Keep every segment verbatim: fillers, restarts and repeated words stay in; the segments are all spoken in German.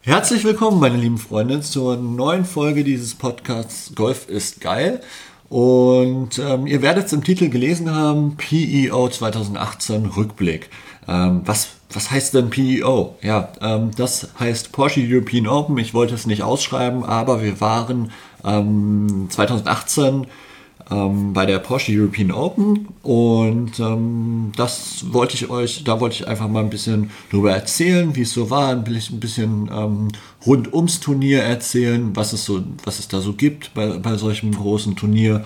Herzlich willkommen, meine lieben Freunde, zur neuen Folge dieses Podcasts Golf ist geil. Und ähm, ihr werdet es im Titel gelesen haben, P E O zwanzig achtzehn Rückblick. Ähm, was, was heißt denn P E O? Ja, ähm, das heißt Porsche European Open. Ich wollte es nicht ausschreiben, aber wir waren ähm, zwanzig achtzehn ähm, bei der Porsche European Open und ähm, das wollte ich euch, da wollte ich einfach mal ein bisschen drüber erzählen, wie es so war, ein bisschen, ein bisschen ähm, rund ums Turnier erzählen, was es so, was es da so gibt bei, bei solchem großen Turnier.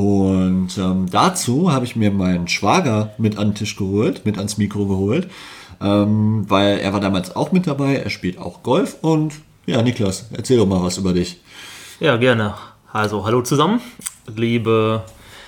Und ähm, dazu habe ich mir meinen Schwager mit an den Tisch geholt, mit ans Mikro geholt, ähm, weil er war damals auch mit dabei, er spielt auch Golf und ja, Niklas, erzähl doch mal was über dich. Ja, gerne. Also, hallo zusammen, liebe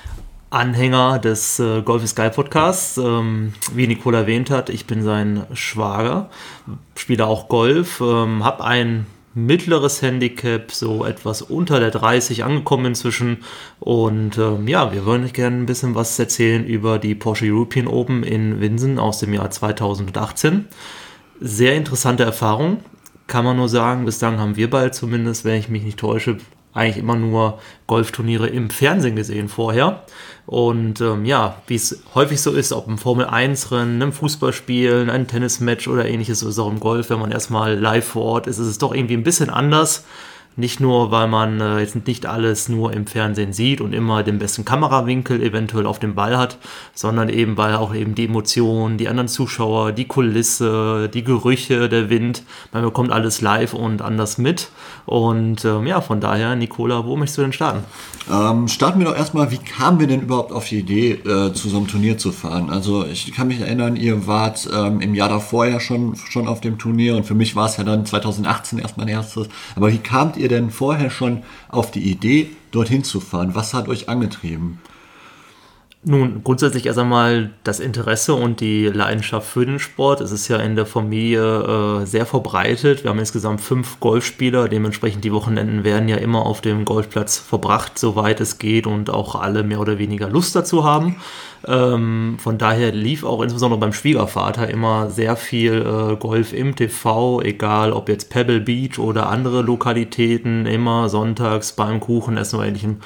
Anhänger des äh, Golf ist geil Podcasts. Ähm, wie Nicole erwähnt hat, ich bin sein Schwager, spiele auch Golf, ähm, habe ein mittleres Handicap, so etwas unter der dreißig angekommen inzwischen. Und ähm, ja, wir wollen euch gerne ein bisschen was erzählen über die Porsche European Open in Winsen aus dem Jahr zwanzig achtzehn. Sehr interessante Erfahrung, kann man nur sagen. Bislang haben wir bald zumindest, wenn ich mich nicht täusche, eigentlich immer nur Golfturniere im Fernsehen gesehen vorher. Und ähm, ja, wie es häufig so ist, ob im Formel eins Rennen, einem Fußballspielen, ein Tennismatch oder ähnliches, so ist es auch im Golf, wenn man erstmal live vor Ort ist, ist es doch irgendwie ein bisschen anders. Nicht nur, weil man äh, jetzt nicht alles nur im Fernsehen sieht und immer den besten Kamerawinkel eventuell auf dem Ball hat, sondern eben, weil auch eben die Emotionen, die anderen Zuschauer, die Kulisse, die Gerüche, der Wind, man bekommt alles live und anders mit. Und ähm, ja, von daher, Nicola, wo möchtest du denn starten? Ähm, starten wir doch erstmal, wie kamen wir denn überhaupt auf die Idee, äh, zu so einem Turnier zu fahren? Also ich kann mich erinnern, ihr wart ähm, im Jahr davor ja schon, schon auf dem Turnier und für mich war es ja dann zwanzig achtzehn erst mein erstes. Aber wie kamt ihr denn vorher schon auf die Idee, dorthin zu fahren? Was hat euch angetrieben? Nun, grundsätzlich erst einmal das Interesse und die Leidenschaft für den Sport. Es ist ja in der Familie äh, sehr verbreitet. Wir haben insgesamt fünf Golfspieler, dementsprechend die Wochenenden werden ja immer auf dem Golfplatz verbracht, soweit es geht und auch alle mehr oder weniger Lust dazu haben. Ähm, von daher lief auch insbesondere beim Schwiegervater immer sehr viel äh, Golf im T V, egal ob jetzt Pebble Beach oder andere Lokalitäten, immer sonntags beim Kuchenessen oder ähnlichem.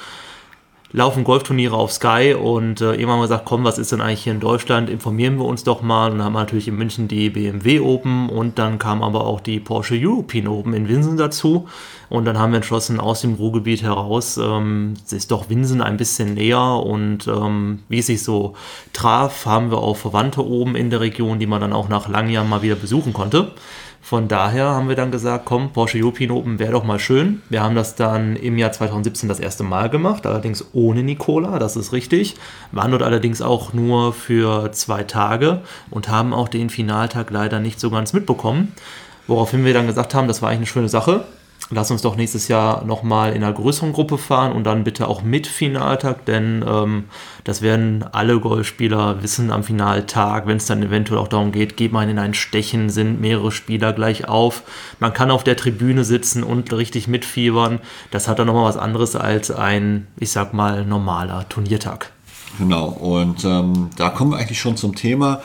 Laufen Golfturniere auf Sky und äh, irgendwann haben wir gesagt, komm, was ist denn eigentlich hier in Deutschland, informieren wir uns doch mal und dann haben wir natürlich in München die B M W Open und dann kam aber auch die Porsche European Open in Winsen dazu und dann haben wir entschlossen, aus dem Ruhrgebiet heraus ähm, ist doch Winsen ein bisschen näher und ähm, wie es sich so traf, haben wir auch Verwandte oben in der Region, die man dann auch nach langen Jahren mal wieder besuchen konnte. Von daher haben wir dann gesagt, komm, Porsche European Open wäre doch mal schön. Wir haben das dann im Jahr zwanzig siebzehn das erste Mal gemacht, allerdings ohne Nicola, das ist richtig. Waren dort allerdings auch nur für zwei Tage und haben auch den Finaltag leider nicht so ganz mitbekommen. Woraufhin wir dann gesagt haben, das war eigentlich eine schöne Sache. Lass uns doch nächstes Jahr nochmal in einer größeren Gruppe fahren und dann bitte auch mit Finaltag, denn ähm, das werden alle Golfspieler wissen am Finaltag, wenn es dann eventuell auch darum geht, geht man in ein Stechen, sind mehrere Spieler gleich auf, man kann auf der Tribüne sitzen und richtig mitfiebern, das hat dann nochmal was anderes als ein, ich sag mal, normaler Turniertag. Genau, und ähm, da kommen wir eigentlich schon zum Thema.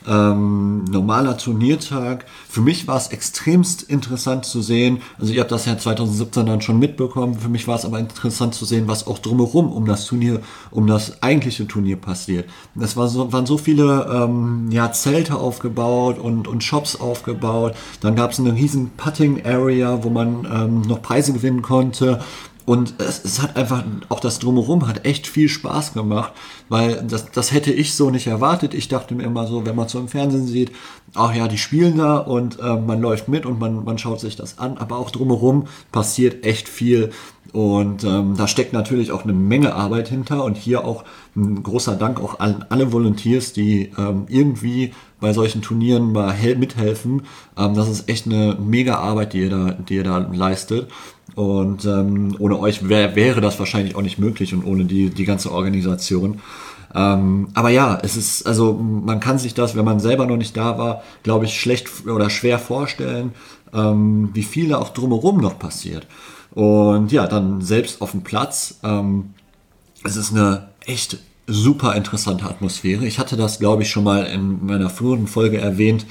Ähm, normaler Turniertag. Für mich war es extremst interessant zu sehen, also ihr habt das ja zwanzig siebzehn dann schon mitbekommen, für mich war es aber interessant zu sehen, was auch drumherum um das Turnier, um das eigentliche Turnier passiert. Es war so, waren so viele ähm, ja, Zelte aufgebaut und, und Shops aufgebaut, dann gab es eine riesen Putting Area, wo man ähm, noch Preise gewinnen konnte. Und es, es hat einfach, auch das Drumherum hat echt viel Spaß gemacht, weil das, das hätte ich so nicht erwartet. Ich dachte mir immer so, wenn man so im Fernsehen sieht, ach ja, die spielen da und äh, man läuft mit und man, man schaut sich das an, aber auch drumherum passiert echt viel. Und ähm, da steckt natürlich auch eine Menge Arbeit hinter und hier auch ein großer Dank auch an alle Volunteers, die ähm, irgendwie bei solchen Turnieren mal hel- mithelfen. Ähm, das ist echt eine mega Arbeit, die ihr da, die ihr da leistet. Und ähm, ohne euch wär, wäre das wahrscheinlich auch nicht möglich und ohne die, die ganze Organisation. Ähm, aber ja, es ist, also man kann sich das, wenn man selber noch nicht da war, glaube ich, schlecht oder schwer vorstellen, ähm, wie viel da auch drumherum noch passiert. Und ja, dann selbst auf dem Platz, ähm, es ist eine echt super interessante Atmosphäre. Ich hatte das, glaube ich, schon mal in meiner früheren Folge erwähnt,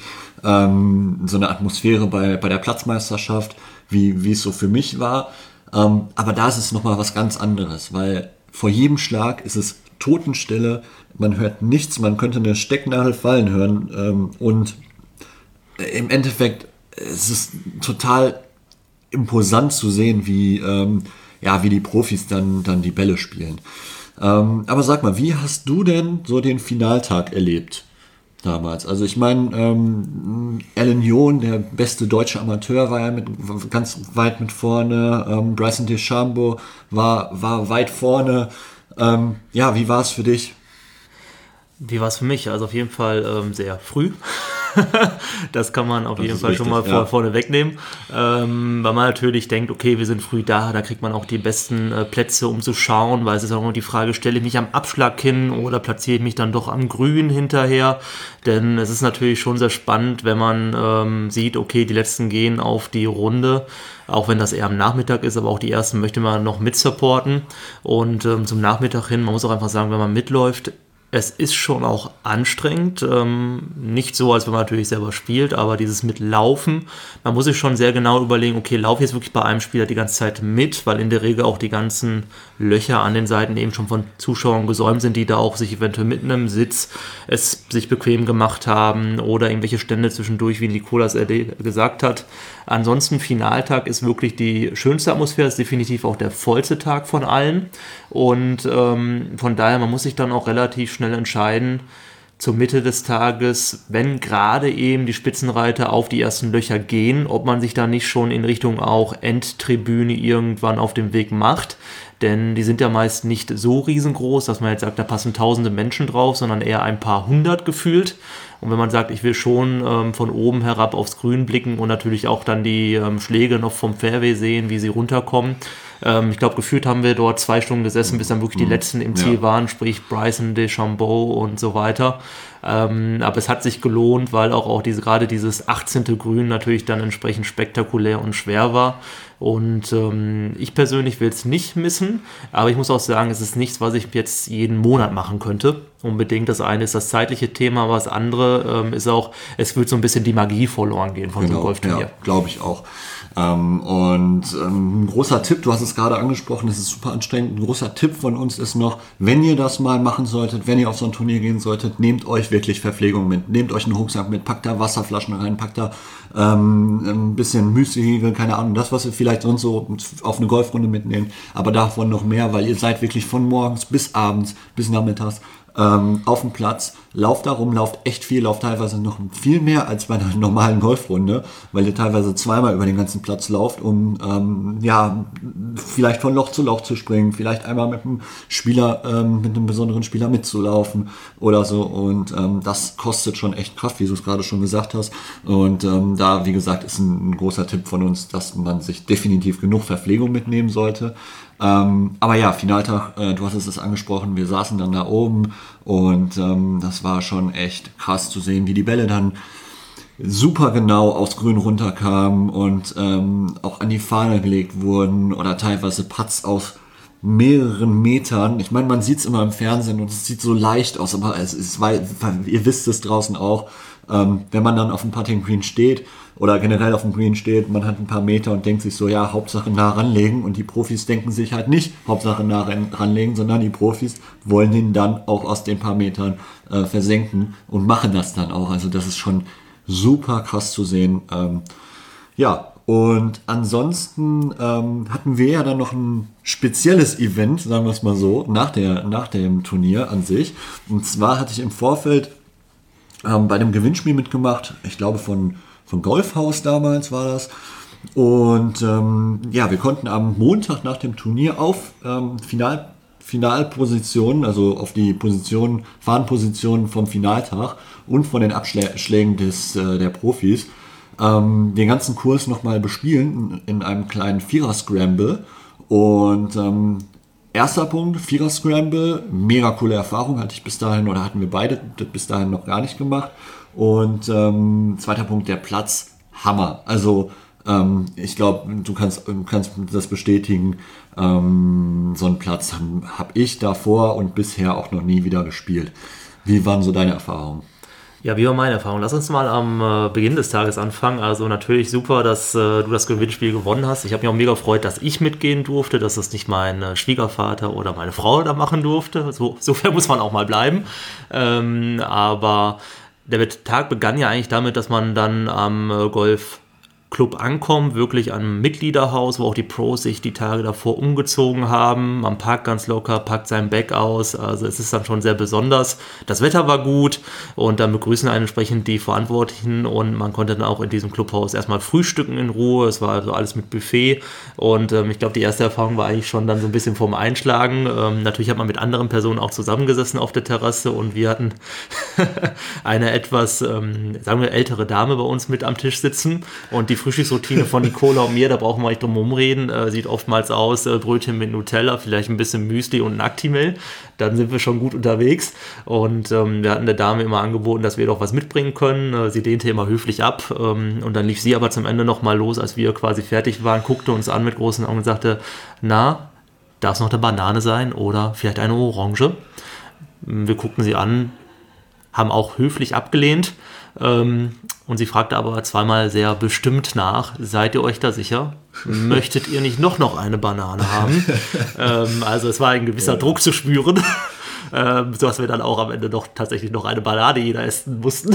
ähm, so eine Atmosphäre bei, bei der Platzmeisterschaft, wie, wie es so für mich war. Ähm, aber da ist es nochmal was ganz anderes, weil vor jedem Schlag ist es Totenstille, man hört nichts, man könnte eine Stecknadel fallen hören ähm, und im Endeffekt es ist total imposant zu sehen, wie, ähm, ja, wie die Profis dann, dann die Bälle spielen. Ähm, aber sag mal, wie hast du denn so den Finaltag erlebt damals? Also ich meine, ähm, Alan Yoon, der beste deutsche Amateur, war ja mit, ganz weit mit vorne. Ähm, Bryson DeChambeau war, war weit vorne. Ähm, ja, wie war es für dich? Wie war es für mich? Also auf jeden Fall ähm, sehr früh. Das kann man auf Das jeden ist Fall richtig, schon mal ja. vor, vorne wegnehmen, ähm, weil man natürlich denkt, okay, wir sind früh da, da kriegt man auch die besten äh, Plätze, um zu schauen, weil es ist auch immer die Frage, stelle ich mich am Abschlag hin oder platziere ich mich dann doch am Grün hinterher, denn es ist natürlich schon sehr spannend, wenn man ähm, sieht, okay, die letzten gehen auf die Runde, auch wenn das eher am Nachmittag ist, aber auch die ersten möchte man noch mitsupporten und ähm, zum Nachmittag hin, man muss auch einfach sagen, wenn man mitläuft, es ist schon auch anstrengend, ähm, nicht so, als wenn man natürlich selber spielt, aber dieses Mitlaufen, man muss sich schon sehr genau überlegen, okay, laufe ich jetzt wirklich bei einem Spieler die ganze Zeit mit, weil in der Regel auch die ganzen Löcher an den Seiten eben schon von Zuschauern gesäumt sind, die da auch sich eventuell mit einem Sitz es sich bequem gemacht haben oder irgendwelche Stände zwischendurch, wie Nicolas gesagt hat. Ansonsten Finaltag ist wirklich die schönste Atmosphäre, ist definitiv auch der vollste Tag von allen und ähm, von daher, man muss sich dann auch relativ schnell entscheiden, zur Mitte des Tages, wenn gerade eben die Spitzenreiter auf die ersten Löcher gehen, ob man sich da nicht schon in Richtung auch Endtribüne irgendwann auf dem Weg macht, denn die sind ja meist nicht so riesengroß, dass man jetzt sagt, da passen tausende Menschen drauf, sondern eher ein paar hundert gefühlt. Und wenn man sagt, ich will schon ähm, von oben herab aufs Grün blicken und natürlich auch dann die ähm, Schläge noch vom Fairway sehen, wie sie runterkommen. Ähm, ich glaube, gefühlt haben wir dort zwei Stunden gesessen, bis dann wirklich die letzten im Ziel Ja. waren, sprich Bryson DeChambeau und so weiter. Ähm, aber es hat sich gelohnt, weil auch, auch diese, gerade dieses achtzehnte Grün natürlich dann entsprechend spektakulär und schwer war. Und ähm, ich persönlich will es nicht missen, aber ich muss auch sagen, es ist nichts, was ich jetzt jeden Monat machen könnte. Unbedingt. Das eine ist das zeitliche Thema, aber das andere ähm, ist auch, es wird so ein bisschen die Magie verloren gehen von so einem Golfturnier. Ja, glaube ich auch. Ähm, und ähm, ein großer Tipp, du hast es gerade angesprochen, das ist super anstrengend, ein großer Tipp von uns ist noch, wenn ihr das mal machen solltet, wenn ihr auf so ein Turnier gehen solltet, nehmt euch wirklich Verpflegung mit, nehmt euch einen Rucksack mit, packt da Wasserflaschen rein, packt da ähm, ein bisschen Müsli, keine Ahnung, das, was ihr vielleicht sonst so auf eine Golfrunde mitnehmt, aber davon noch mehr, weil ihr seid wirklich von morgens bis abends, bis nachmittags ähm, auf dem Platz, lauft da rum, lauft echt viel, lauft teilweise noch viel mehr als bei einer normalen Golfrunde, weil ihr teilweise zweimal über den ganzen Platz lauft, um ähm, ja, vielleicht von Loch zu Loch zu springen, vielleicht einmal mit einem Spieler, ähm, mit einem besonderen Spieler mitzulaufen oder so und ähm, das kostet schon echt Kraft, wie du es gerade schon gesagt hast und ähm, da, wie gesagt, ist ein, ein großer Tipp von uns, dass man sich definitiv genug Verpflegung mitnehmen sollte. Ähm, aber ja, Finaltag, äh, du hast es angesprochen, wir saßen dann da oben und ähm, das war schon echt krass zu sehen, wie die Bälle dann super genau aufs Grün runterkamen und ähm, auch an die Fahne gelegt wurden oder teilweise Putts aus mehreren Metern. Ich meine, man sieht es immer im Fernsehen und es sieht so leicht aus, aber es ist, weil, ihr wisst es draußen auch, ähm, wenn man dann auf dem Putting Green steht oder generell auf dem Green steht, man hat ein paar Meter und denkt sich so, ja, Hauptsache nah ranlegen und die Profis denken sich halt nicht Hauptsache nah ranlegen, sondern die Profis wollen ihn dann auch aus den paar Metern äh, versenken und machen das dann auch. Also das ist schon super krass zu sehen. Ähm, ja, und ansonsten ähm, hatten wir ja dann noch ein spezielles Event, sagen wir es mal so, nach, der, nach dem Turnier an sich. Und zwar hatte ich im Vorfeld ähm, bei dem Gewinnspiel mitgemacht, ich glaube von, von Golfhaus damals war das. Und ähm, ja, wir konnten am Montag nach dem Turnier auf ähm, Final, Finalpositionen, also auf die Position, Fahnenpositionen vom Finaltag und von den Abschlägen des, äh, der Profis ähm, den ganzen Kurs nochmal bespielen in, in einem kleinen Vierer-Scramble. Und ähm, erster Punkt, Vierer-Scramble, mega coole Erfahrung, hatte ich bis dahin oder hatten wir beide bis dahin noch gar nicht gemacht. Und ähm, zweiter Punkt, der Platz, Hammer. Also ähm, ich glaube, du kannst, du kannst das bestätigen, ähm, so einen Platz habe hab ich davor und bisher auch noch nie wieder gespielt. Wie waren so deine Erfahrungen? Ja, wie war meine Erfahrung? Lass uns mal am äh, Beginn des Tages anfangen. Also natürlich super, dass äh, du das Gewinnspiel gewonnen hast. Ich habe mich auch mega gefreut, dass ich mitgehen durfte, dass es nicht mein äh, Schwiegervater oder meine Frau da machen durfte. So, so fair muss man auch mal bleiben. Ähm, aber der Tag begann ja eigentlich damit, dass man dann am äh, Golf Club ankommen, wirklich am Mitgliederhaus, wo auch die Pros sich die Tage davor umgezogen haben. Man parkt ganz locker, packt sein Bag aus, also es ist dann schon sehr besonders. Das Wetter war gut und dann begrüßen einen entsprechend die Verantwortlichen und man konnte dann auch in diesem Clubhaus erstmal frühstücken in Ruhe. Es war also alles mit Buffet und ähm, ich glaube, die erste Erfahrung war eigentlich schon dann so ein bisschen vorm Einschlagen. Ähm, natürlich hat man mit anderen Personen auch zusammengesessen auf der Terrasse und wir hatten eine etwas, ähm, sagen wir, ältere Dame bei uns mit am Tisch sitzen und die Frühstücksroutine von Nicola und mir, da brauchen wir nicht drum rumreden, äh, sieht oftmals aus, äh, Brötchen mit Nutella, vielleicht ein bisschen Müsli und ein Actimel, dann sind wir schon gut unterwegs und ähm, wir hatten der Dame immer angeboten, dass wir doch was mitbringen können, äh, sie lehnte immer höflich ab ähm, und dann lief sie aber zum Ende nochmal los, als wir quasi fertig waren, guckte uns an mit großen Augen und sagte, na, darf es noch eine Banane sein oder vielleicht eine Orange? Wir guckten sie an, haben auch höflich abgelehnt, ähm, und sie fragte aber zweimal sehr bestimmt nach, seid ihr euch da sicher? Möchtet ihr nicht noch, noch eine Banane haben? ähm, also es war ein gewisser ja. Druck zu spüren, ähm, sodass wir dann auch am Ende noch tatsächlich noch eine Banane jeder essen mussten.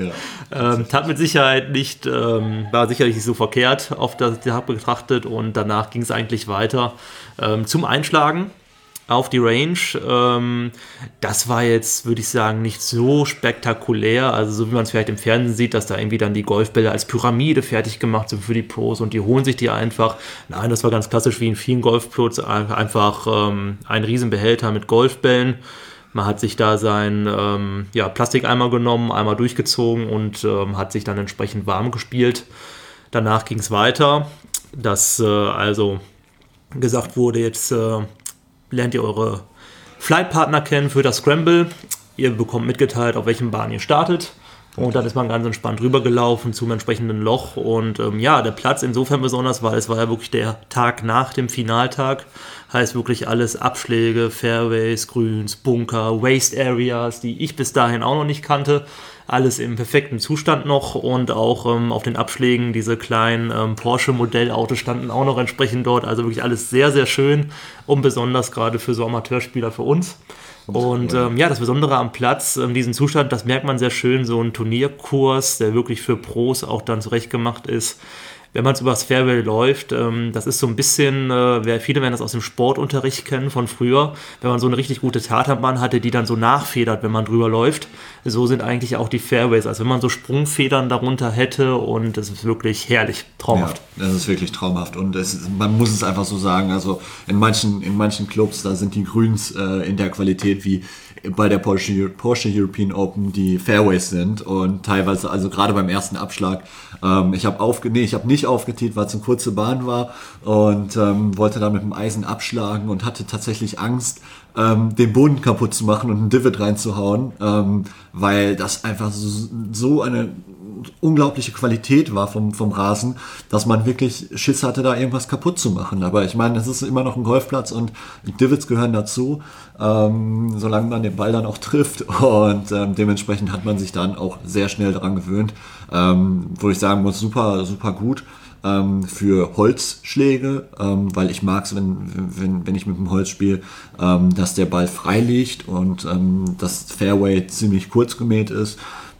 Ja, ähm, tat mit Sicherheit nicht, ähm, war sicherlich nicht so verkehrt auf das Tag betrachtet und danach ging es eigentlich weiter ähm, zum Einschlagen auf die Range. Ähm, das war jetzt, würde ich sagen, nicht so spektakulär, also so wie man es vielleicht im Fernsehen sieht, dass da irgendwie dann die Golfbälle als Pyramide fertig gemacht sind für die Pros und die holen sich die einfach. Nein, das war ganz klassisch wie in vielen Golfpros, einfach ähm, ein Riesenbehälter mit Golfbällen. Man hat sich da sein ähm, ja, Plastikeimer genommen, einmal durchgezogen und ähm, hat sich dann entsprechend warm gespielt. Danach ging es weiter, dass äh, also gesagt wurde, jetzt äh, lernt ihr eure Flightpartner kennen für das Scramble. Ihr bekommt mitgeteilt, auf welchem Bahn ihr startet. Und dann ist man ganz entspannt rübergelaufen zum entsprechenden Loch. Und ähm, ja, der Platz insofern besonders, weil es war ja wirklich der Tag nach dem Finaltag. Heißt wirklich alles Abschläge, Fairways, Grüns, Bunker, Waste Areas, die ich bis dahin auch noch nicht kannte. Alles im perfekten Zustand noch und auch ähm, auf den Abschlägen diese kleinen ähm, Porsche-Modellautos standen auch noch entsprechend dort. Also wirklich alles sehr, sehr schön und besonders gerade für so Amateurspieler für uns. Und ähm, ja, das Besondere am Platz, ähm, diesen Zustand, das merkt man sehr schön, so ein Turnierkurs, der wirklich für Pros auch dann zurechtgemacht ist. Wenn man es übers Fairway läuft, ähm, das ist so ein bisschen, äh, viele werden das aus dem Sportunterricht kennen von früher, wenn man so eine richtig gute Tatanbahn hatte, die dann so nachfedert, wenn man drüber läuft. So sind eigentlich auch die Fairways, als wenn man so Sprungfedern darunter hätte und das ist wirklich herrlich, traumhaft. Ja, das ist wirklich traumhaft und es ist, man muss es einfach so sagen, also in manchen, in manchen Clubs, da sind die Grüns äh, in der Qualität wie bei der Porsche, Porsche European Open die Fairways sind und teilweise, also gerade beim ersten Abschlag, ähm, ich habe aufge, nee, ich habe nicht aufgetiet, weil es eine kurze Bahn war und ähm, wollte dann mit dem Eisen abschlagen und hatte tatsächlich Angst, ähm, den Boden kaputt zu machen und einen Divot reinzuhauen, ähm, weil das einfach so, so eine unglaubliche Qualität war vom, vom Rasen, dass man wirklich Schiss hatte, da irgendwas kaputt zu machen. Aber ich meine, es ist immer noch ein Golfplatz und Divots gehören dazu, ähm, solange man den Ball dann auch trifft und ähm, dementsprechend hat man sich dann auch sehr schnell daran gewöhnt, ähm, wo ich sagen muss, super, super gut ähm, für Holzschläge, ähm, weil ich mag es, wenn, wenn, wenn ich mit dem Holz spiele, ähm, dass der Ball frei liegt und ähm, das Fairway ziemlich kurz gemäht ist.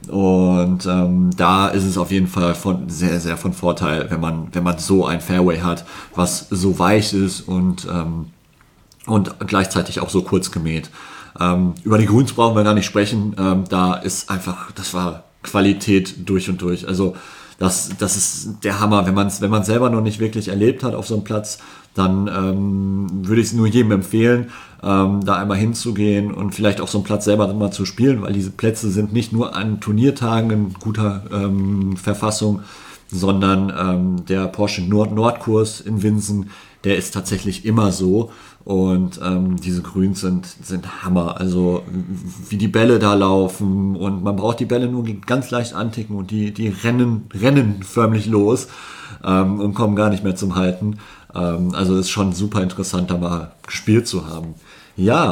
Und ähm, da ist es auf jeden Fall von, sehr, sehr von Vorteil, wenn man, wenn man so ein Fairway hat, was so weich ist und, ähm, und gleichzeitig auch so kurz gemäht. Ähm, über die Grüns brauchen wir gar nicht sprechen. Ähm, da ist einfach, das war Qualität durch und durch. Also das, das ist der Hammer. Wenn man es wenn man selber noch nicht wirklich erlebt hat auf so einem Platz, dann ähm, würde ich es nur jedem empfehlen, ähm, da einmal hinzugehen und vielleicht auch so einen Platz selber mal zu spielen, weil diese Plätze sind nicht nur an Turniertagen in guter ähm, Verfassung, sondern ähm, der Porsche Nord-Nord-Kurs in Winsen, der ist tatsächlich immer so und ähm, diese Grüns sind, sind Hammer, also wie die Bälle da laufen und man braucht die Bälle nur ganz leicht anticken und die, die rennen, rennen förmlich los ähm, und kommen gar nicht mehr zum Halten. Also ist schon super interessant, da mal gespielt zu haben. Ja,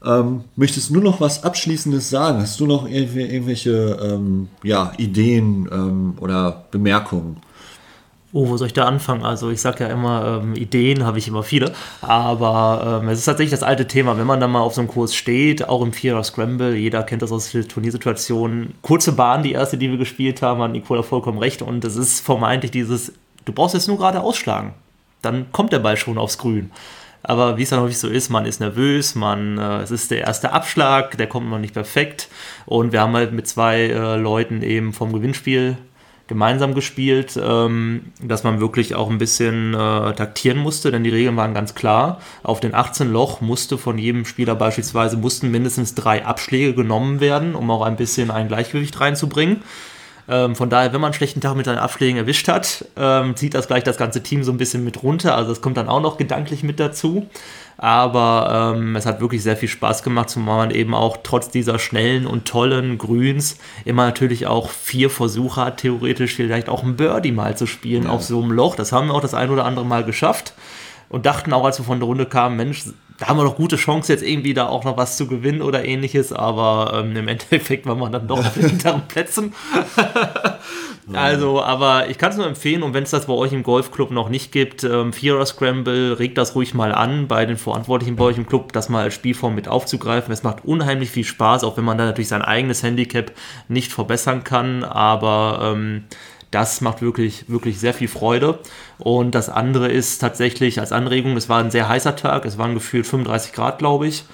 Ähm, möchtest du nur noch was Abschließendes sagen? Hast du noch irgendw- irgendwelche ähm, ja, Ideen ähm, oder Bemerkungen? Oh, wo soll ich da anfangen? Also ich sage ja immer, ähm, Ideen habe ich immer viele, aber ähm, es ist tatsächlich das alte Thema, wenn man dann mal auf so einem Kurs steht, auch im Vierer Scramble, jeder kennt das aus der Turniersituation, kurze Bahn, die erste, die wir gespielt haben, hat Nicola vollkommen recht und es ist vermeintlich dieses, du brauchst jetzt nur gerade ausschlagen, dann kommt der Ball schon aufs Grün. Aber wie es dann häufig so ist, man ist nervös, man, äh, es ist der erste Abschlag, der kommt noch nicht perfekt und wir haben halt mit zwei äh, Leuten eben vom Gewinnspiel gemeinsam gespielt, ähm, dass man wirklich auch ein bisschen äh, taktieren musste, denn die Regeln waren ganz klar. Auf den achtzehn Loch musste von jedem Spieler beispielsweise mussten mindestens drei Abschläge genommen werden, um auch ein bisschen ein Gleichgewicht reinzubringen. Ähm, von daher, wenn man einen schlechten Tag mit seinen Abschlägen erwischt hat, ähm, zieht das gleich das ganze Team so ein bisschen mit runter. Also das kommt dann auch noch gedanklich mit dazu. Aber ähm, es hat wirklich sehr viel Spaß gemacht, zumal man eben auch trotz dieser schnellen und tollen Grüns immer natürlich auch vier Versuche hat, theoretisch vielleicht auch ein Birdie mal zu spielen, ja, auf so einem Loch. Das haben wir auch das ein oder andere Mal geschafft und dachten auch, als wir von der Runde kamen, Mensch, da haben wir noch gute Chance, jetzt irgendwie da auch noch was zu gewinnen oder ähnliches, aber ähm, im Endeffekt waren wir dann doch auf den hinteren Plätzen. Also, aber ich kann es nur empfehlen, und wenn es das bei euch im Golfclub noch nicht gibt, ähm, Vierer Scramble, regt das ruhig mal an bei den Verantwortlichen bei euch im Club, das mal als Spielform mit aufzugreifen. Es macht unheimlich viel Spaß, auch wenn man da natürlich sein eigenes Handicap nicht verbessern kann, aber ähm, das macht wirklich, wirklich sehr viel Freude. Und das andere ist tatsächlich als Anregung, es war ein sehr heißer Tag, es waren gefühlt fünfunddreißig Grad, glaube ich.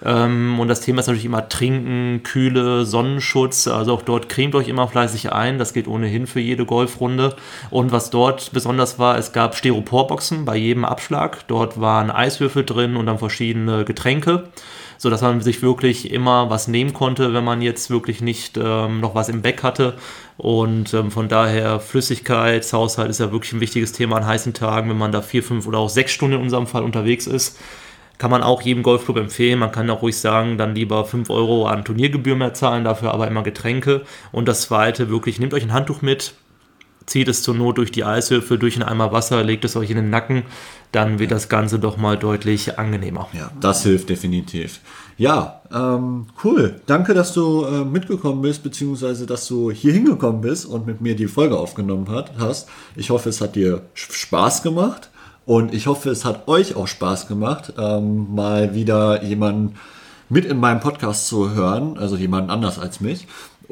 Und das Thema ist natürlich immer Trinken, Kühle, Sonnenschutz, also auch dort cremt euch immer fleißig ein, das geht ohnehin für jede Golfrunde. Und was dort besonders war, es gab Styroporboxen bei jedem Abschlag, dort waren Eiswürfel drin und dann verschiedene Getränke, sodass man sich wirklich immer was nehmen konnte, wenn man jetzt wirklich nicht ähm, noch was im Bag hatte. Und ähm, von daher Flüssigkeitshaushalt ist ja wirklich ein wichtiges Thema an heißen Tagen, wenn man da vier, fünf oder auch sechs Stunden in unserem Fall unterwegs ist. Kann man auch jedem Golfclub empfehlen. Man kann auch ruhig sagen, dann lieber fünf Euro an Turniergebühr mehr zahlen, dafür aber immer Getränke. Und das Zweite, wirklich, nehmt euch ein Handtuch mit, zieht es zur Not durch die Eishöfe, durch einen Eimer Wasser, legt es euch in den Nacken, dann wird das Ganze doch mal deutlich angenehmer. Ja, das hilft definitiv. Ja, ähm, cool. Danke, dass du äh, mitgekommen bist, beziehungsweise dass du hier hingekommen bist und mit mir die Folge aufgenommen hat, hast. Ich hoffe, es hat dir Spaß gemacht. Und ich hoffe, es hat euch auch Spaß gemacht, ähm, mal wieder jemanden mit in meinem Podcast zu hören, also jemanden anders als mich.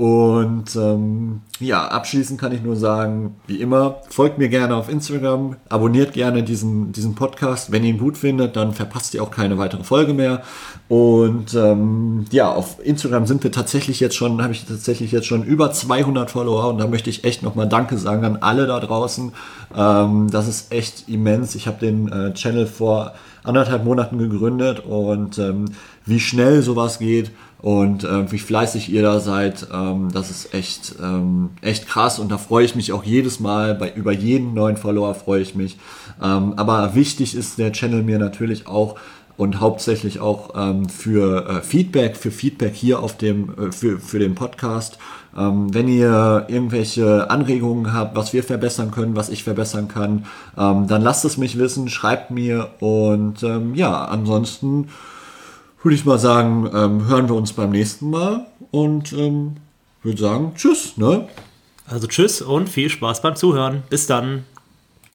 Und ähm, ja, abschließend kann ich nur sagen, wie immer, folgt mir gerne auf Instagram, abonniert gerne diesen, diesen Podcast. Wenn ihr ihn gut findet, dann verpasst ihr auch keine weitere Folge mehr. Und ähm, ja, auf Instagram sind wir tatsächlich jetzt schon, habe ich tatsächlich jetzt schon über zweihundert Follower und da möchte ich echt nochmal Danke sagen an alle da draußen. Ähm, das ist echt immens. Ich habe den äh, Channel vor anderthalb Monaten gegründet und ähm, wie schnell sowas geht und äh, wie fleißig ihr da seid, ähm, das ist echt, ähm, echt krass und da freue ich mich auch jedes Mal, bei über jeden neuen Follower freue ich mich. Ähm, aber wichtig ist der Channel mir natürlich auch und hauptsächlich auch ähm, für äh, Feedback, für Feedback hier auf dem, äh, für, für den Podcast. Ähm, wenn ihr irgendwelche Anregungen habt, was wir verbessern können, was ich verbessern kann, ähm, dann lasst es mich wissen, schreibt mir und ähm, ja, ansonsten würde ich mal sagen, ähm, hören wir uns beim nächsten Mal und ähm, würde sagen, tschüss, ne? Also tschüss und viel Spaß beim Zuhören. Bis dann.